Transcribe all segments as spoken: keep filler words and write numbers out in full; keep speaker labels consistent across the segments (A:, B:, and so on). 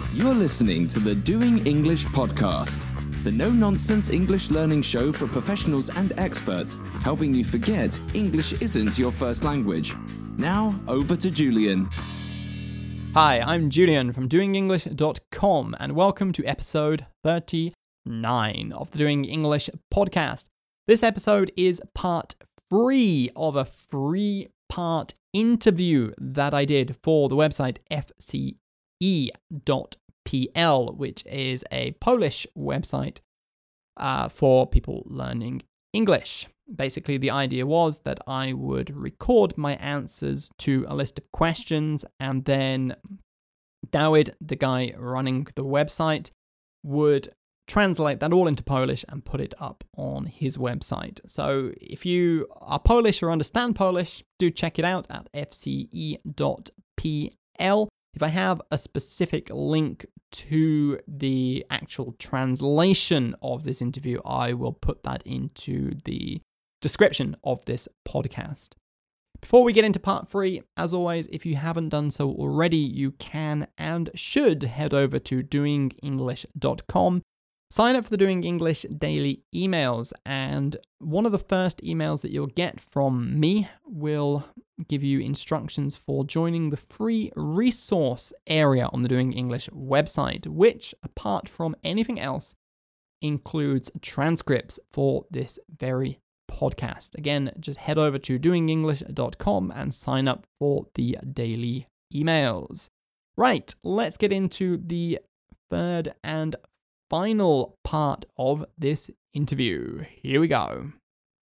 A: You're listening to the Doing English podcast, the no-nonsense English learning show for professionals and experts, helping you forget English isn't your first language. Now, over to Julian.
B: Hi, I'm Julian from doing english dot com, and welcome to episode thirty-nine of the Doing English podcast. This episode is part three of a three-part interview that I did for the website f c e dot p l, which is a Polish website uh, for people learning English. Basically, the idea was that I would record my answers to a list of questions, and then Dawid, the guy running the website, would translate that all into Polish and put it up on his website. So if you are Polish or understand Polish, do check it out at f c e dot p l. If I have a specific link to the actual translation of this interview, I will put that into the description of this podcast. Before we get into part three, as always, if you haven't done so already, you can and should head over to doing english dot com. Sign up for the Doing English daily emails, and one of the first emails that you'll get from me will give you instructions for joining the free resource area on the Doing English website, which, apart from anything else, includes transcripts for this very podcast. Again, just head over to doing english dot com and sign up for the daily emails. Right, let's get into the third and final part of this interview. Here we go.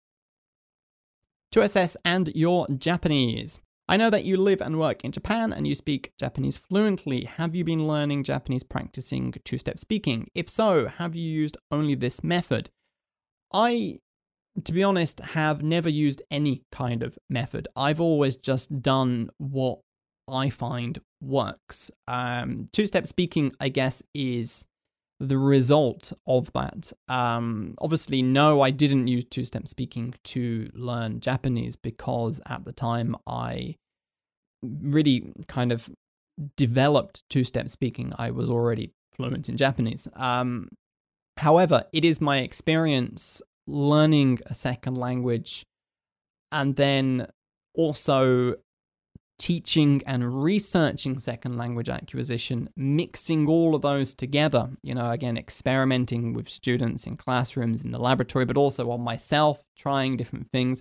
B: To assess and your Japanese. I know that you live and work in Japan and you speak Japanese fluently. Have you been learning Japanese practicing two-step speaking? If so, have you used only this method? I, to be honest, have never used any kind of method. I've always just done what I find works. Um, two-step speaking, I guess, is the result of that. Um, obviously, no, I didn't use two-step speaking to learn Japanese because at the time I really kind of developed two-step speaking. I was already fluent in Japanese. Um, however, it is my experience learning a second language and then also teaching and researching second language acquisition, mixing all of those together, you know, again, experimenting with students in classrooms, in the laboratory, but also on myself, trying different things.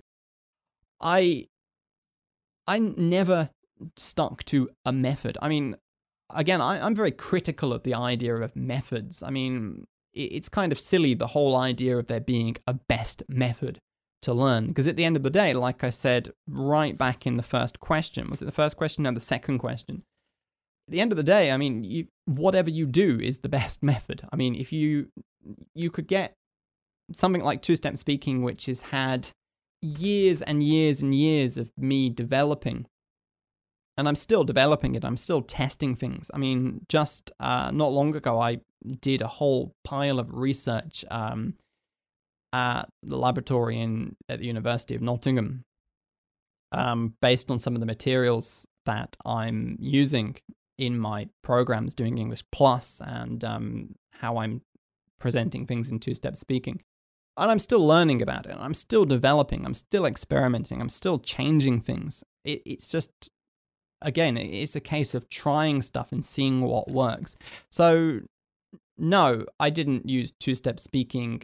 B: I, I never stuck to a method. I mean, again, I, I'm very critical of the idea of methods. I mean, it, it's kind of silly, the whole idea of there being a best method to learn, because at the end of the day, like I said right back in the first question, was it the first question? No, the second question. At the end of the day, I mean, you, whatever you do is the best method. I mean, if you you could get something like two-step speaking, which has had years and years and years of me developing, and I'm still developing it, I'm still testing things. I mean, just uh, not long ago, I did a whole pile of research um, at the laboratory in at the University of Nottingham, um, based on some of the materials that I'm using in my programs, Doing English Plus, and um, how I'm presenting things in two-step speaking. And I'm still learning about it. I'm still developing. I'm still experimenting. I'm still changing things. It, it's just, again, it's a case of trying stuff and seeing what works. So, no, I didn't use two-step speaking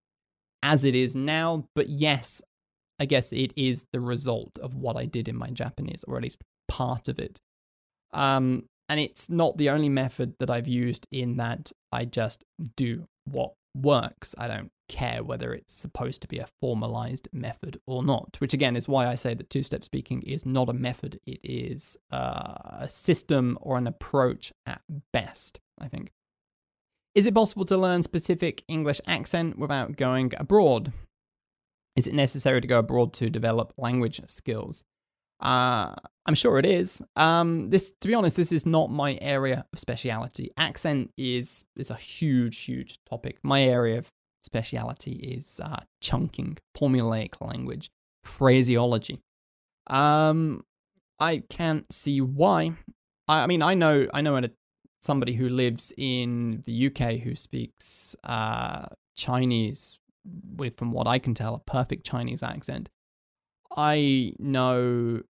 B: as it is now, but yes, I guess it is the result of what I did in my Japanese, or at least part of it. Um, and it's not the only method that I've used in that I just do what works. I don't care whether it's supposed to be a formalized method or not, which again is why I say that two-step speaking is not a method. It is uh, a system or an approach at best, I think. Is it possible to learn specific English accent without going abroad? Is it necessary to go abroad to develop language skills? Uh, I'm sure it is. Um, this, to be honest, this is not my area of speciality. Accent is is a huge, huge topic. My area of speciality is uh, chunking, formulaic language, phraseology. Um, I can't see why. I, I mean, I know, I know how to somebody who lives in the U K who speaks uh, Chinese with, from what I can tell, a perfect Chinese accent. I know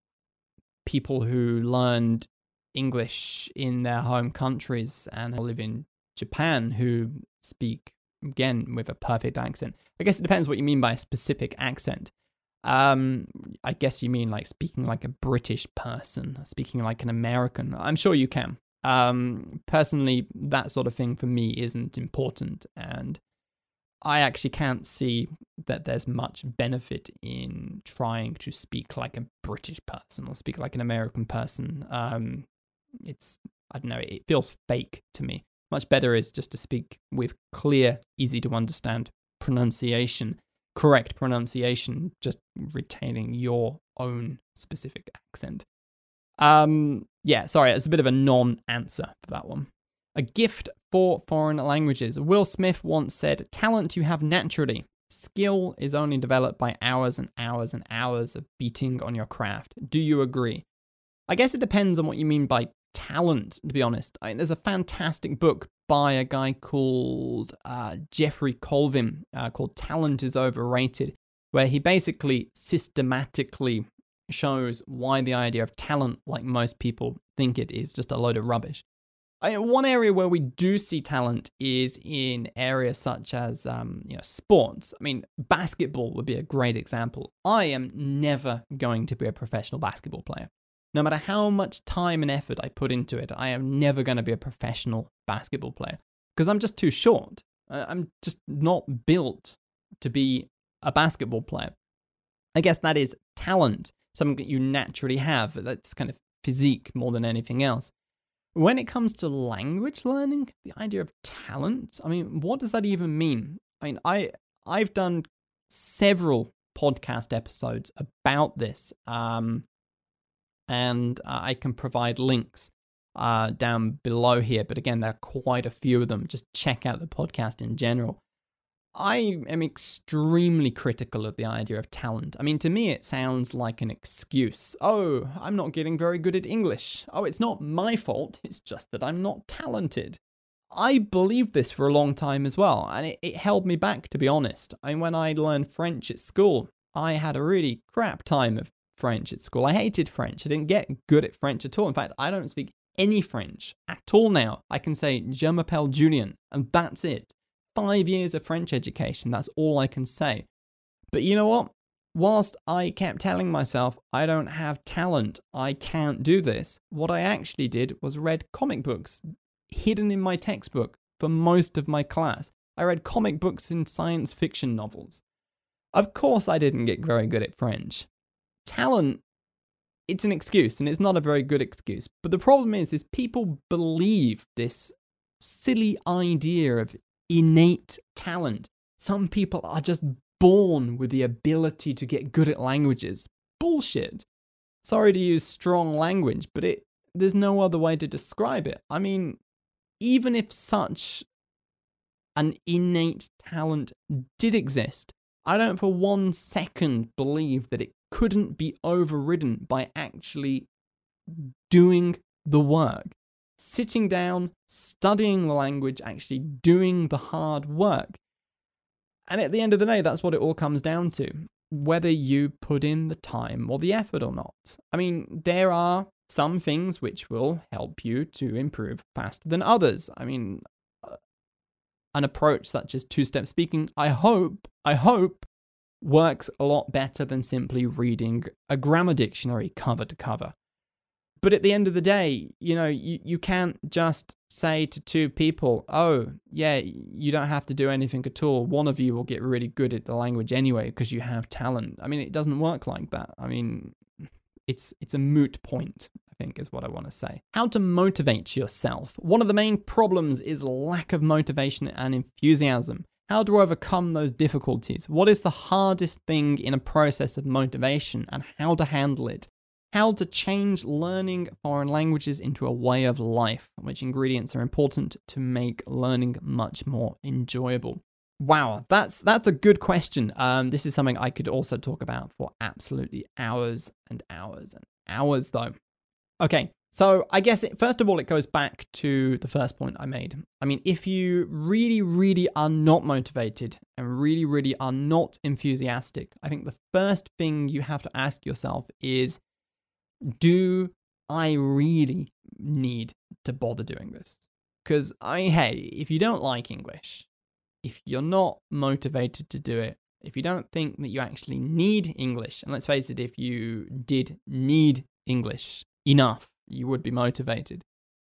B: people who learned English in their home countries and live in Japan who speak, again, with a perfect accent. I guess it depends what you mean by a specific accent. Um, I guess you mean like speaking like a British person, speaking like an American. I'm sure you can. Um, personally, that sort of thing for me isn't important, and I actually can't see that there's much benefit in trying to speak like a British person or speak like an American person. Um, it's, I don't know, it feels fake to me. Much better is just to speak with clear, easy to understand pronunciation, correct pronunciation, just retaining your own specific accent. Um, yeah, sorry, it's a bit of a non-answer for that one. A gift for foreign languages. Will Smith once said, "Talent you have naturally. Skill is only developed by hours and hours and hours of beating on your craft." Do you agree? I guess it depends on what you mean by talent, to be honest. I mean, there's a fantastic book by a guy called uh, Jeffrey Colvin uh, called Talent is Overrated, where he basically systematically shows why the idea of talent, like most people think it is, just a load of rubbish. I mean, one area where we do see talent is in areas such as um, you know, sports. I mean, basketball would be a great example. I am never going to be a professional basketball player. No matter how much time and effort I put into it, I am never going to be a professional basketball player because I'm just too short. I'm just not built to be a basketball player. I guess that is talent, something that you naturally have. That's kind of physique more than anything else. When it comes to language learning, the idea of talent, I mean, what does that even mean? I mean, I, I've done several podcast episodes about this, um, and uh, I can provide links uh, down below here. But again, there are quite a few of them. Just check out the podcast in general. I am extremely critical of the idea of talent. I mean, to me, it sounds like an excuse. Oh, I'm not getting very good at English. Oh, it's not my fault. It's just that I'm not talented. I believed this for a long time as well, and it, it held me back, to be honest. I mean, when I learned French at school, I had a really crap time of French at school. I hated French. I didn't get good at French at all. In fact, I don't speak any French at all now. I can say "Je m'appelle Julien," and that's it. Five years of French education, that's all I can say. But you know what? Whilst I kept telling myself, I don't have talent, I can't do this, what I actually did was read comic books hidden in my textbook for most of my class. I read comic books and science fiction novels. Of course I didn't get very good at French. Talent, it's an excuse, and it's not a very good excuse. But the problem is, is people believe this silly idea of innate talent. Some people are just born with the ability to get good at languages. Bullshit. Sorry to use strong language, but it there's no other way to describe it. I mean, even if such an innate talent did exist, I don't for one second believe that it couldn't be overridden by actually doing the work. Sitting down, studying the language, actually doing the hard work. And at the end of the day, that's what it all comes down to. Whether you put in the time or the effort or not. I mean, there are some things which will help you to improve faster than others. I mean, an approach such as two-step speaking, I hope, I hope, works a lot better than simply reading a grammar dictionary cover to cover. But at the end of the day, you know, you, you can't just say to two people, oh, yeah, you don't have to do anything at all. One of you will get really good at the language anyway because you have talent. I mean, it doesn't work like that. I mean, it's it's a moot point, I think, is what I want to say. How to motivate yourself. One of the main problems is lack of motivation and enthusiasm. How to overcome those difficulties. What is the hardest thing in a process of motivation and how to handle it? How to change learning foreign languages into a way of life, which ingredients are important to make learning much more enjoyable. Wow, that's that's a good question. Um, this is something I could also talk about for absolutely hours and hours and hours, though. Okay, So I guess, it, first of all, it goes back to the first point I made. I mean, if you really, really are not motivated and really, really are not enthusiastic, I think the first thing you have to ask yourself is, do I really need to bother doing this? Because, I hey, if you don't like English, if you're not motivated to do it, if you don't think that you actually need English, and let's face it, if you did need English enough, you would be motivated,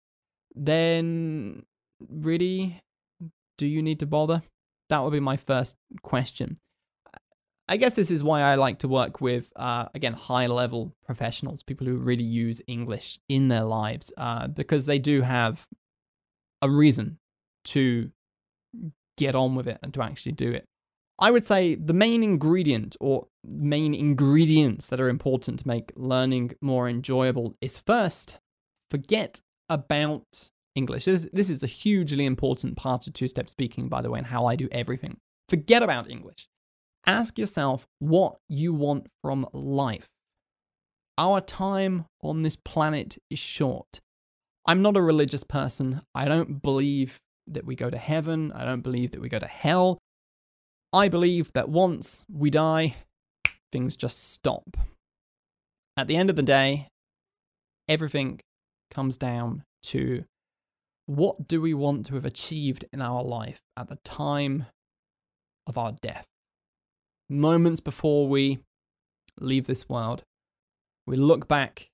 B: then really, do you need to bother? That would be my first question. I guess this is why I like to work with, uh, again, high-level professionals, people who really use English in their lives, uh, because they do have a reason to get on with it and to actually do it. I would say the main ingredient or main ingredients that are important to make learning more enjoyable is, first, forget about English. This, this is a hugely important part of two-step speaking, by the way, and how I do everything. Forget about English. Ask yourself what you want from life. Our time on this planet is short. I'm not a religious person. I don't believe that we go to heaven. I don't believe that we go to hell. I believe that once we die, things just stop. At the end of the day, everything comes down to, what do we want to have achieved in our life at the time of our death? Moments before we leave this world, we look back.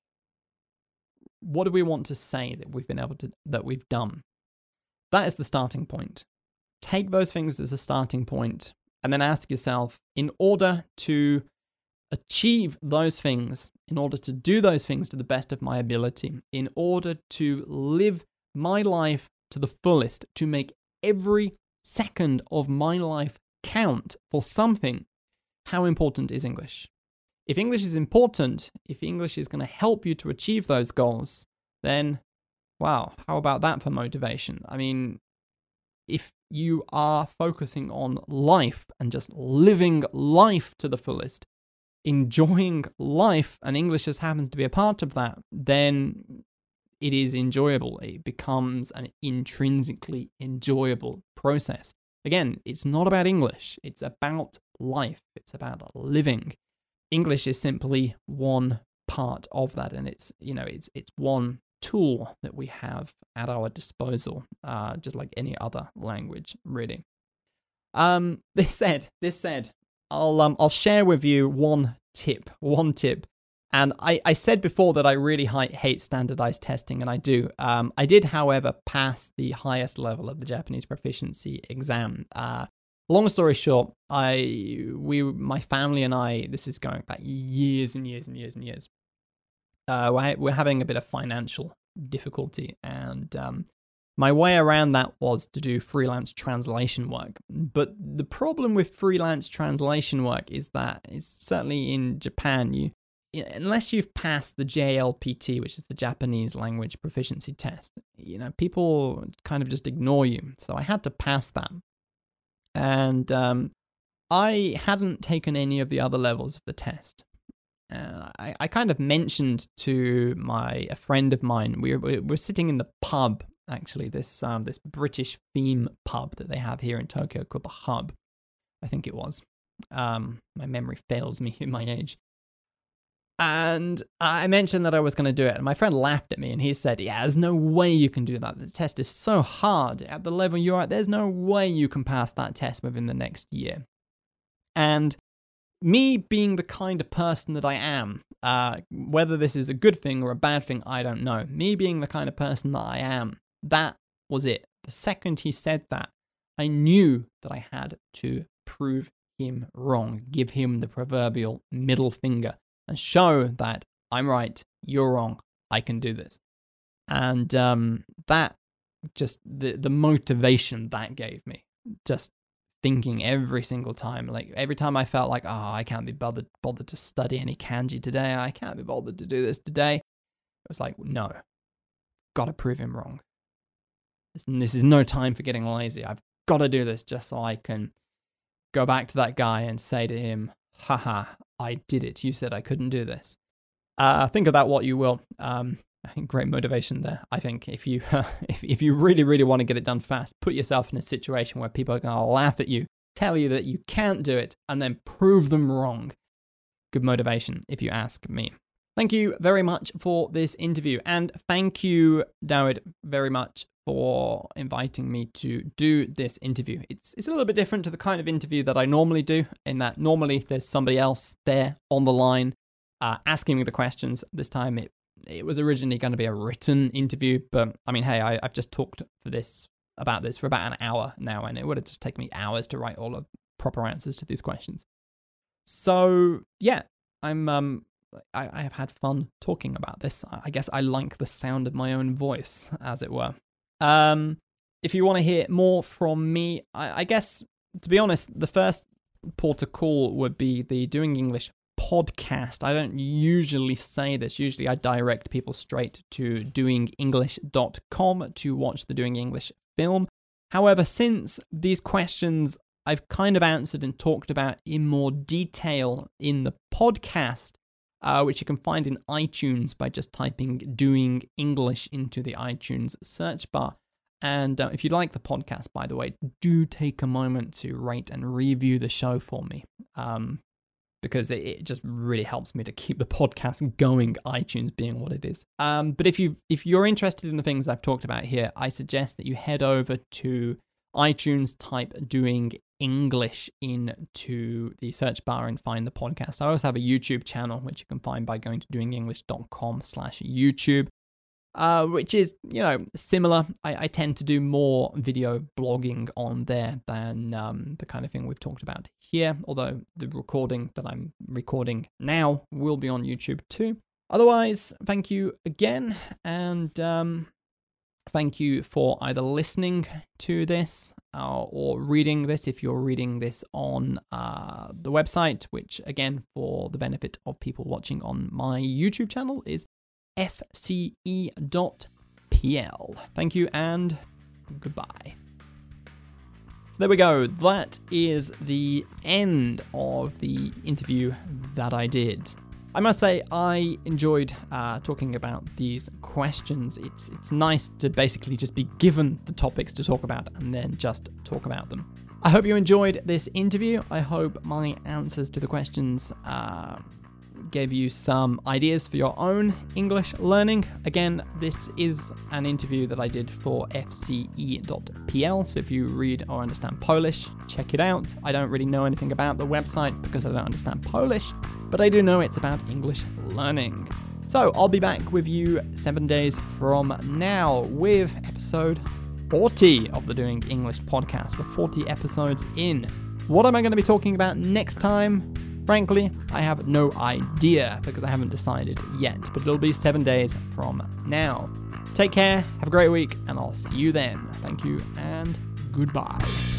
B: What do we want to say that we've been able to, that we've done? That is the starting point. Take those things as a starting point, and then ask yourself, in order to achieve those things, in order to do those things to the best of my ability, in order to live my life to the fullest, to make every second of my life count for something, how important is English? If English is important, if English is going to help you to achieve those goals, then, wow, how about that for motivation? I mean, if you are focusing on life and just living life to the fullest, enjoying life, and English just happens to be a part of that, then it is enjoyable. It becomes an intrinsically enjoyable process. Again, it's not about English. It's about life. It's about living. English is simply one part of that, and it's, you know, it's it's one tool that we have at our disposal, uh, just like any other language, really. Um, this said, this said, I'll um, I'll share with you one tip, one tip. And I, I said before that I really hi- hate standardized testing, and I do. Um, I did, however, pass the highest level of the Japanese proficiency exam. Uh, long story short, I we my family and I, this is going back years and years and years and years. Uh, we're, we're having a bit of financial difficulty, and um, my way around that was to do freelance translation work. But the problem with freelance translation work is that, it's certainly in Japan, you unless you've passed the J L P T, which is the Japanese language proficiency test, you know, people kind of just ignore you. So I had to pass that. And um, I hadn't taken any of the other levels of the test. Uh, I, I kind of mentioned to my a friend of mine, we were, we were sitting in the pub, actually, this um, this British theme pub that they have here in Tokyo called The Hub, I think it was. Um, my memory fails me in my age. And I mentioned that I was going to do it, and my friend laughed at me, and he said, yeah, there's no way you can do that. The test is so hard at the level you're at. There's no way you can pass that test within the next year. And me being the kind of person that I am, uh, whether this is a good thing or a bad thing, I don't know. Me being the kind of person that I am, that was it. The second he said that, I knew that I had to prove him wrong, give him the proverbial middle finger, and show that I'm right, you're wrong, I can do this. And um, that, just the, the motivation that gave me, just thinking every single time, like every time I felt like, oh, I can't be bothered, bothered to study any kanji today, I can't be bothered to do this today, it was like, no, got to prove him wrong. This, this is no time for getting lazy. I've got to do this just so I can go back to that guy and say to him, haha, I did it. You said I couldn't do this. Uh, think of that what you will. Um, Great motivation there. I think if you uh, if, if you really, really want to get it done fast, put yourself in a situation where people are going to laugh at you, tell you that you can't do it, and then prove them wrong. Good motivation, if you ask me. Thank you very much for this interview, and thank you, Dawid, very much for inviting me to do this interview. It's it's a little bit different to the kind of interview that I normally do, in that normally there's somebody else there on the line uh, asking me the questions. This time it It was originally going to be a written interview, but I mean, hey, I, I've just talked for this about this for about an hour now, and it would have just taken me hours to write all the proper answers to these questions. So yeah, I'm um, I, I have had fun talking about this. I guess I like the sound of my own voice, as it were. Um, if you want to hear more from me, I, I guess to be honest, the first port to call would be the Doing English podcast. I don't usually say this. Usually I direct people straight to doing english dot com to watch the Doing English film. However, since these questions I've kind of answered and talked about in more detail in the podcast, uh, which you can find in iTunes by just typing Doing English into the iTunes search bar. And uh, if you like the podcast, by the way, do take a moment to rate and review the show for me. Um, because it, it just really helps me to keep the podcast going, iTunes being what it is. Um, but if you if you're interested in the things I've talked about here, I suggest that you head over to iTunes, type Doing English into the search bar and find the podcast. I also have a YouTube channel, which you can find by going to doing english dot com slash YouTube. Uh, which is, you know, similar. I, I tend to do more video blogging on there than um, the kind of thing we've talked about here, although the recording that I'm recording now will be on YouTube too. Otherwise, thank you again, and um, thank you for either listening to this uh, or reading this if you're reading this on uh, the website, which, again, for the benefit of people watching on my YouTube channel, is f c e dot p l. Thank you and goodbye. So there we go. That is the end of the interview that I did. I must say I enjoyed uh, talking about these questions. It's it's nice to basically just be given the topics to talk about and then just talk about them. I hope you enjoyed this interview. I hope my answers to the questions uh, gave you some ideas for your own English learning. Again, this is an interview that I did for f c e dot p l, so if you read or understand Polish, check it out. I don't really know anything about the website because I don't understand Polish, but I do know it's about English learning. So I'll be back with you seven days from now with episode forty of the Doing English podcast. We're forty episodes in. What am I going to be talking about next time? Frankly, I have no idea because I haven't decided yet, but it'll be seven days from now. Take care, have a great week, and I'll see you then. Thank you, and goodbye.